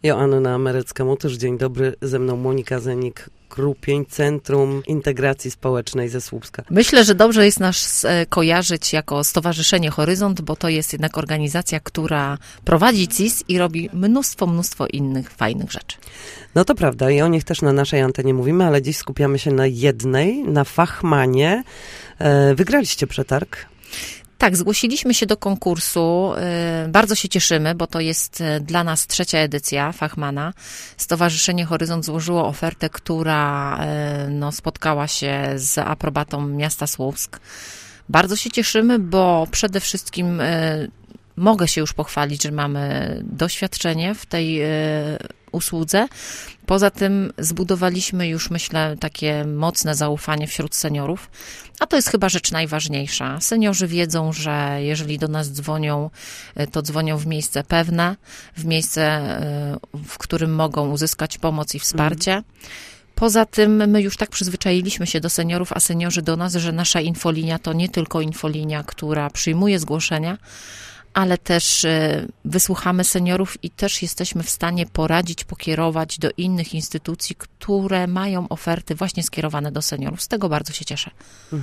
Joanna Merecka-Mutysz, dzień dobry. Ze mną Monika Zenik-Krupień, Centrum Integracji Społecznej ze Słupska. Myślę, że dobrze jest nas kojarzyć jako Stowarzyszenie Horyzont, bo to jest jednak organizacja, która prowadzi CIS i robi mnóstwo innych fajnych rzeczy. No to prawda i o nich też na naszej antenie mówimy, ale dziś skupiamy się na jednej, na Fachmanie. Wygraliście przetarg. Tak, zgłosiliśmy się do konkursu. Bardzo się cieszymy, bo to jest dla nas 3. edycja Fachmana. Stowarzyszenie Horyzont złożyło ofertę, która spotkała się z aprobatą miasta Słupsk. Bardzo się cieszymy, bo przede wszystkim mogę się już pochwalić, że mamy doświadczenie w tej usłudze. Poza tym zbudowaliśmy już, myślę, takie mocne zaufanie wśród seniorów, a to jest chyba rzecz najważniejsza. Seniorzy wiedzą, że jeżeli do nas dzwonią, to dzwonią w miejsce pewne, w miejsce, w którym mogą uzyskać pomoc i wsparcie. Poza tym my już tak przyzwyczailiśmy się do seniorów, a seniorzy do nas, że nasza infolinia to nie tylko infolinia, która przyjmuje zgłoszenia, ale też wysłuchamy seniorów i też jesteśmy w stanie poradzić, pokierować do innych instytucji, które mają oferty właśnie skierowane do seniorów. Z tego bardzo się cieszę.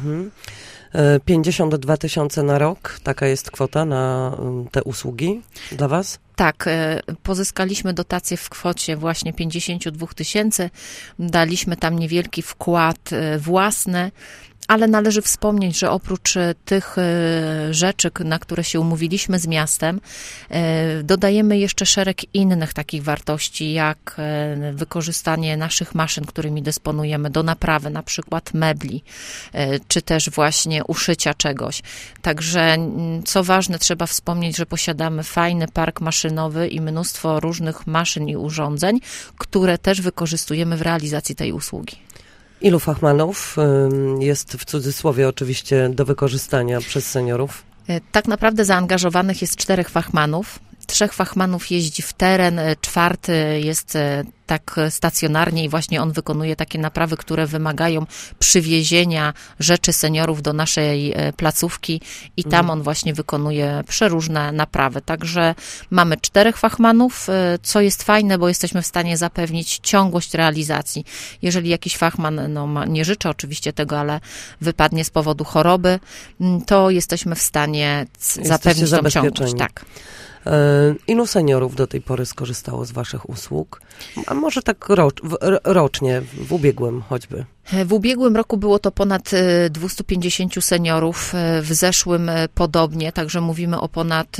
52 000 na rok, taka jest kwota na te usługi dla Was? Tak, pozyskaliśmy dotację w kwocie właśnie 52 000, daliśmy tam niewielki wkład własny, ale należy wspomnieć, że oprócz tych rzeczy, na które się umówiliśmy z miastem, dodajemy jeszcze szereg innych takich wartości, jak wykorzystanie naszych maszyn, którymi dysponujemy do naprawy, na przykład mebli, czy też właśnie uszycia czegoś. Także, co ważne, trzeba wspomnieć, że posiadamy fajny park maszynowy i mnóstwo różnych maszyn i urządzeń, które też wykorzystujemy w realizacji tej usługi. Ilu fachmanów jest, w cudzysłowie oczywiście, do wykorzystania przez seniorów? Tak naprawdę zaangażowanych jest 4 fachmanów. 3 fachmanów jeździ w teren, 4 jest tak stacjonarnie i właśnie on wykonuje takie naprawy, które wymagają przywiezienia rzeczy seniorów do naszej placówki i tam on właśnie wykonuje przeróżne naprawy. Także mamy 4 fachmanów, co jest fajne, bo jesteśmy w stanie zapewnić ciągłość realizacji. Jeżeli jakiś fachman, nie życzę oczywiście tego, ale wypadnie z powodu choroby, to jesteśmy w stanie zapewnić tą ciągłość. Tak. Ilu seniorów do tej pory skorzystało z Waszych usług? A może tak rocznie, w ubiegłym choćby? W ubiegłym roku było to ponad 250 seniorów, w zeszłym podobnie, także mówimy o ponad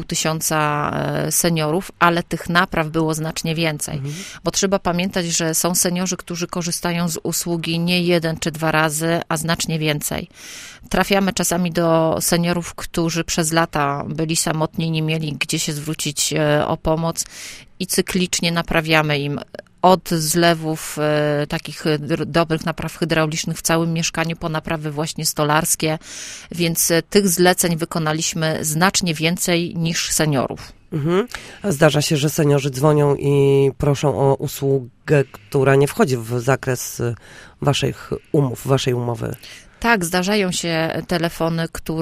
500 seniorów, ale tych napraw było znacznie więcej, bo trzeba pamiętać, że są seniorzy, którzy korzystają z usługi nie 1 czy 2 razy, a znacznie więcej. Trafiamy czasami do seniorów, którzy przez lata byli samotni, nie mieli gdzie się zwrócić o pomoc i cyklicznie naprawiamy im od zlewów, takich dobrych napraw hydraulicznych w całym mieszkaniu, po naprawy właśnie stolarskie, więc tych zleceń wykonaliśmy znacznie więcej niż seniorów. A zdarza się, że seniorzy dzwonią i proszą o usługę, która nie wchodzi w zakres Waszych umów, Waszej umowy? Tak, zdarzają się telefony,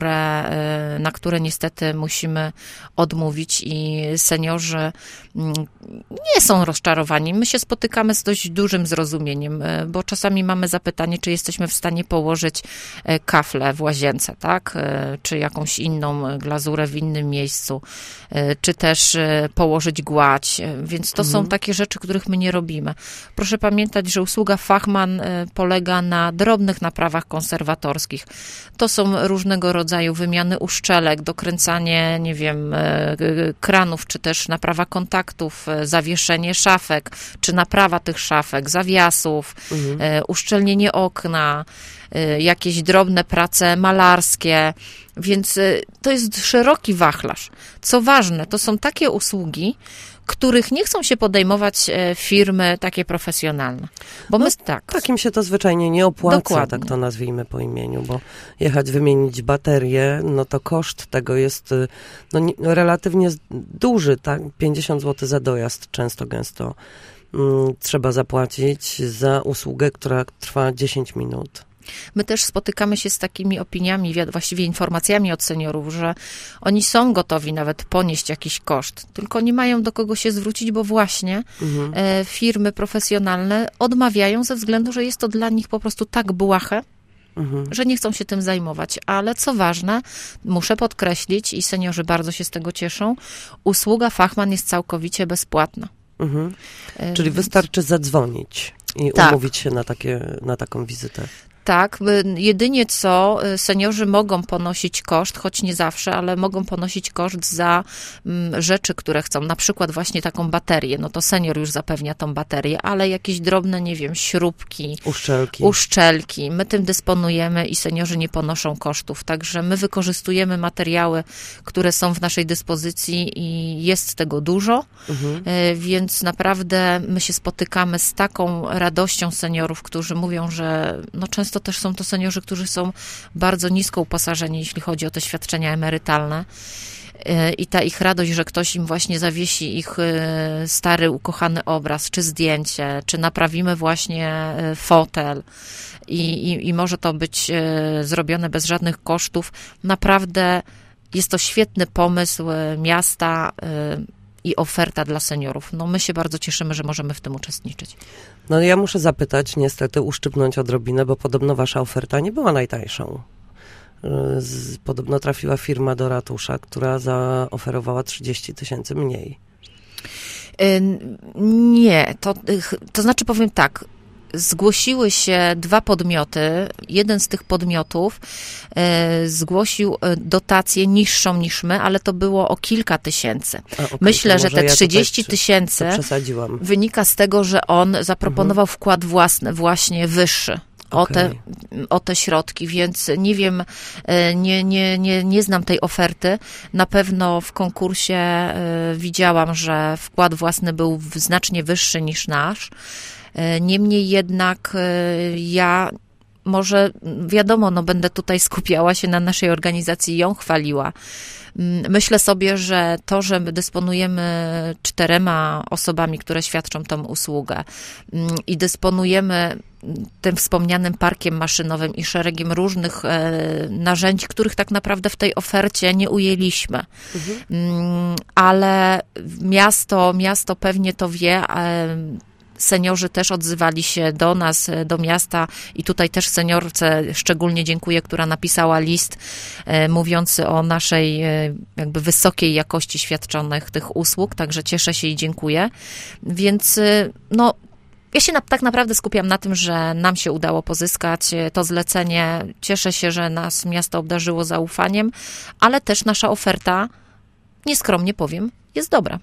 na które niestety musimy odmówić i seniorzy nie są rozczarowani. My się spotykamy z dość dużym zrozumieniem, bo czasami mamy zapytanie, czy jesteśmy w stanie położyć kaflę w łazience, tak? Czy jakąś inną glazurę w innym miejscu, czy też położyć gładź, więc to są takie rzeczy, których my nie robimy. Proszę pamiętać, że usługa Fachman polega na drobnych naprawach konserwatorskich. To są różnego rodzaju wymiany uszczelek, dokręcanie, kranów, czy też naprawa kontaktów, zawieszenie szafek, czy naprawa tych szafek, zawiasów, uszczelnienie okna, jakieś drobne prace malarskie, więc to jest szeroki wachlarz. Co ważne, to są takie usługi, których nie chcą się podejmować firmy takie profesjonalne. Bo my takim się to zwyczajnie nie opłaca, Dokładnie. Tak to nazwijmy po imieniu, bo jechać wymienić baterię, to koszt tego jest relatywnie duży, tak? 50 zł za dojazd gęsto trzeba zapłacić za usługę, która trwa 10 minut. My też spotykamy się z takimi opiniami, właściwie informacjami od seniorów, że oni są gotowi nawet ponieść jakiś koszt, tylko nie mają do kogo się zwrócić, bo właśnie firmy profesjonalne odmawiają ze względu, że jest to dla nich po prostu tak błahe, że nie chcą się tym zajmować. Ale co ważne, muszę podkreślić i seniorzy bardzo się z tego cieszą, usługa Fachman jest całkowicie bezpłatna. Czyli wystarczy zadzwonić i umówić się na taką wizytę. Tak, jedynie co seniorzy mogą ponosić koszt, choć nie zawsze, ale mogą ponosić koszt za rzeczy, które chcą, na przykład właśnie taką baterię, no to senior już zapewnia tą baterię, ale jakieś drobne, nie wiem, śrubki, uszczelki, my tym dysponujemy i seniorzy nie ponoszą kosztów, także my wykorzystujemy materiały, które są w naszej dyspozycji i jest tego dużo, więc naprawdę my się spotykamy z taką radością seniorów, którzy mówią, że no często też są to seniorzy, którzy są bardzo nisko uposażeni, jeśli chodzi o te świadczenia emerytalne. I ta ich radość, że ktoś im właśnie zawiesi ich stary, ukochany obraz, czy zdjęcie, czy naprawimy właśnie fotel i może to być zrobione bez żadnych kosztów. Naprawdę jest to świetny pomysł miasta i oferta dla seniorów. No my się bardzo cieszymy, że możemy w tym uczestniczyć. No ja muszę zapytać, niestety uszczypnąć odrobinę, bo podobno wasza oferta nie była najtańszą. Podobno trafiła firma do ratusza, która zaoferowała 30 000 mniej. Nie, to znaczy powiem tak, zgłosiły się 2 podmioty. Jeden z tych podmiotów zgłosił dotację niższą niż my, ale to było o kilka tysięcy. Myślę, że te 30 000 wynika z tego, że on zaproponował wkład własny, właśnie wyższy. O te środki, więc nie wiem, nie znam tej oferty. Na pewno w konkursie widziałam, że wkład własny był znacznie wyższy niż nasz. Niemniej jednak ja może wiadomo, no będę tutaj skupiała się na naszej organizacji i ją chwaliła. Myślę sobie, że to, że my dysponujemy 4 osobami, które świadczą tą usługę i dysponujemy tym wspomnianym parkiem maszynowym i szeregiem różnych narzędzi, których tak naprawdę w tej ofercie nie ujęliśmy. Ale miasto pewnie to wie, seniorzy też odzywali się do nas, do miasta i tutaj też seniorce szczególnie dziękuję, która napisała list mówiący o naszej jakby wysokiej jakości świadczonych tych usług, także cieszę się i dziękuję. Więc no ja się tak naprawdę skupiam na tym, że nam się udało pozyskać to zlecenie. Cieszę się, że nas miasto obdarzyło zaufaniem, ale też nasza oferta, nieskromnie powiem, jest dobra.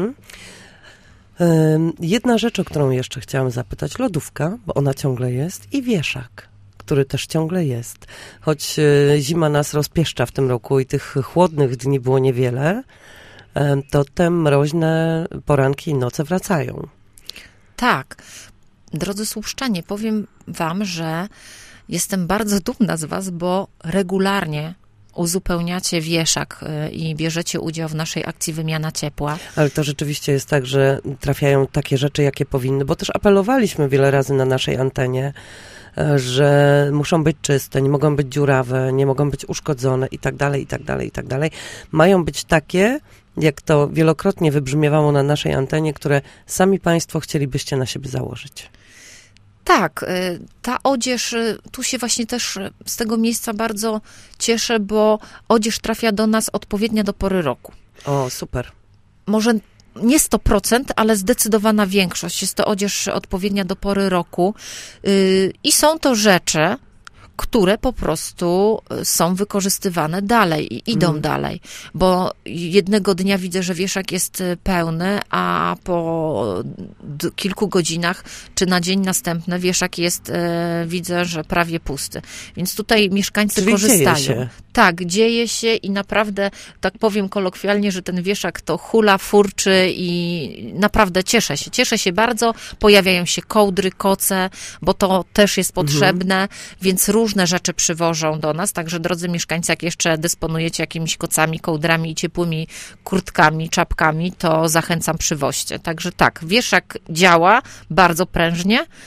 Jedna rzecz, o którą jeszcze chciałam zapytać, lodówka, bo ona ciągle jest, i wieszak, który też ciągle jest. Choć zima nas rozpieszcza w tym roku i tych chłodnych dni było niewiele, to te mroźne poranki i noce wracają. Tak. Drodzy słuszczanie, powiem wam, że jestem bardzo dumna z was, bo regularnie uzupełniacie wieszak i bierzecie udział w naszej akcji Wymiana Ciepła. Ale to rzeczywiście jest tak, że trafiają takie rzeczy, jakie powinny, bo też apelowaliśmy wiele razy na naszej antenie, że muszą być czyste, nie mogą być dziurawe, nie mogą być uszkodzone i tak dalej, i tak dalej, i tak dalej. Mają być takie, jak to wielokrotnie wybrzmiewało na naszej antenie, które sami państwo chcielibyście na siebie założyć. Tak, ta odzież, tu się właśnie też z tego miejsca bardzo cieszę, bo odzież trafia do nas odpowiednia do pory roku. O, super. Może nie 100%, ale zdecydowana większość. Jest to odzież odpowiednia do pory roku i są to rzeczy, które po prostu są wykorzystywane dalej i idą dalej, bo jednego dnia widzę, że wieszak jest pełny, a po kilku godzinach, czy na dzień następny wieszak jest, widzę, że prawie pusty. Więc tutaj mieszkańcy korzystają. Dzieje się. Tak, dzieje się i naprawdę, tak powiem kolokwialnie, że ten wieszak to hula, furczy i naprawdę cieszę się bardzo. Pojawiają się kołdry, koce, bo to też jest potrzebne, więc różne rzeczy przywożą do nas, także drodzy mieszkańcy, jak jeszcze dysponujecie jakimiś kocami, kołdrami i ciepłymi kurtkami, czapkami, to zachęcam, przywoźcie. Także tak, wieszak działa bardzo prężnie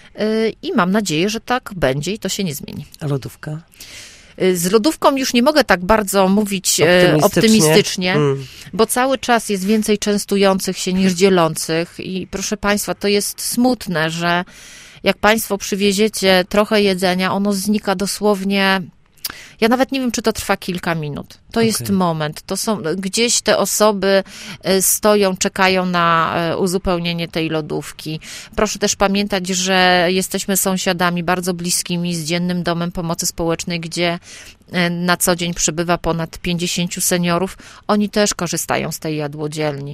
I mam nadzieję, że tak będzie i to się nie zmieni. A lodówka? Z lodówką już nie mogę tak bardzo mówić optymistycznie, bo cały czas jest więcej częstujących się niż dzielących i proszę Państwa, to jest smutne, że jak Państwo przywieziecie trochę jedzenia, ono znika dosłownie. Ja nawet nie wiem, czy to trwa kilka minut. To jest moment. To są, gdzieś te osoby stoją, czekają na uzupełnienie tej lodówki. Proszę też pamiętać, że jesteśmy sąsiadami bardzo bliskimi z Dziennym Domem Pomocy Społecznej, gdzie na co dzień przybywa ponad 50 seniorów. Oni też korzystają z tej jadłodzielni.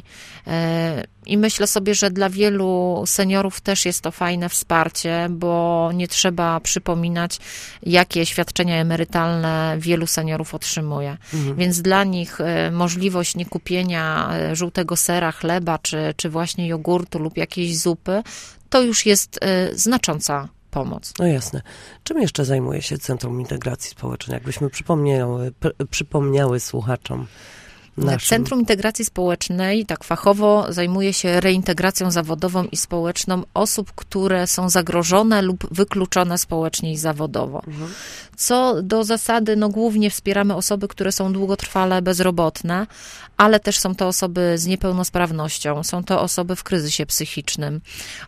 I myślę sobie, że dla wielu seniorów też jest to fajne wsparcie, bo nie trzeba przypominać, jakie świadczenia emerytalne wielu seniorów otrzymuje. Więc dla nich możliwość niekupienia żółtego sera, chleba, czy właśnie jogurtu lub jakiejś zupy, to już jest znacząca pomoc. No jasne. Czym jeszcze zajmuje się Centrum Integracji Społecznej? Jakbyśmy przypomniały słuchaczom naszym. Centrum Integracji Społecznej tak fachowo zajmuje się reintegracją zawodową i społeczną osób, które są zagrożone lub wykluczone społecznie i zawodowo. Co do zasady, głównie wspieramy osoby, które są długotrwale bezrobotne, ale też są to osoby z niepełnosprawnością, są to osoby w kryzysie psychicznym,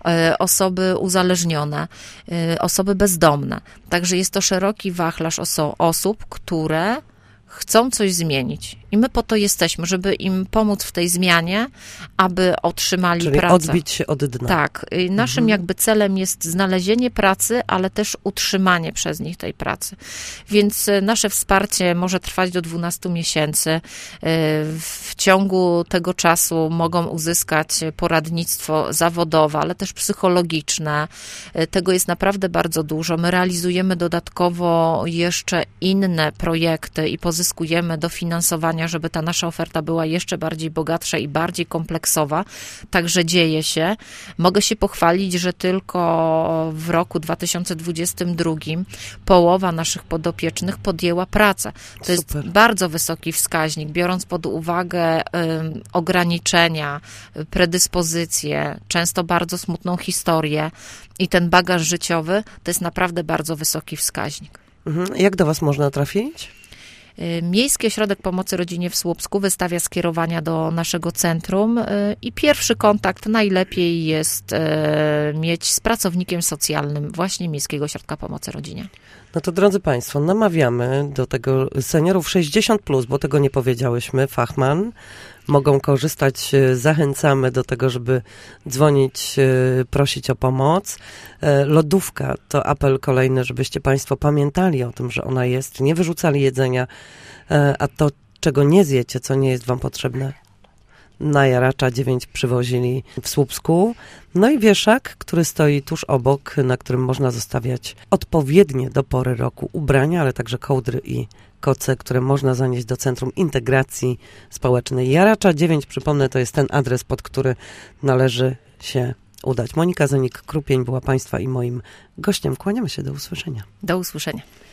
osoby uzależnione, osoby bezdomne. Także jest to szeroki wachlarz osób, które chcą coś zmienić. I my po to jesteśmy, żeby im pomóc w tej zmianie, aby otrzymali Czyli pracę. odbić się od dna. Tak. Naszym jakby celem jest znalezienie pracy, ale też utrzymanie przez nich tej pracy. Więc nasze wsparcie może trwać do 12 miesięcy. W ciągu tego czasu mogą uzyskać poradnictwo zawodowe, ale też psychologiczne. Tego jest naprawdę bardzo dużo. My realizujemy dodatkowo jeszcze inne projekty i pozyskujemy dofinansowanie, żeby ta nasza oferta była jeszcze bardziej bogatsza i bardziej kompleksowa. Także dzieje się. Mogę się pochwalić, że tylko w roku 2022 połowa naszych podopiecznych podjęła pracę. To jest bardzo wysoki wskaźnik, biorąc pod uwagę ograniczenia, predyspozycje, często bardzo smutną historię i ten bagaż życiowy, to jest naprawdę bardzo wysoki wskaźnik. Jak do was można trafić? Miejski Ośrodek Pomocy Rodzinie w Słupsku wystawia skierowania do naszego centrum i pierwszy kontakt najlepiej jest mieć z pracownikiem socjalnym właśnie Miejskiego Ośrodka Pomocy Rodzinie. No to drodzy Państwo, namawiamy do tego seniorów 60+, bo tego nie powiedziałyśmy, Fachman. Mogą korzystać, zachęcamy do tego, żeby dzwonić, prosić o pomoc. Lodówka to apel kolejny, żebyście Państwo pamiętali o tym, że ona jest, nie wyrzucali jedzenia, a to, czego nie zjecie, co nie jest wam potrzebne, na Jaracza 9 przywozili w Słupsku. No i wieszak, który stoi tuż obok, na którym można zostawiać odpowiednie do pory roku ubrania, ale także kołdry i koce, które można zanieść do Centrum Integracji Społecznej. Jaracza 9, przypomnę, to jest ten adres, pod który należy się udać. Monika Zenik-Krupień była Państwa i moim gościem. Kłaniamy się, do usłyszenia. Do usłyszenia.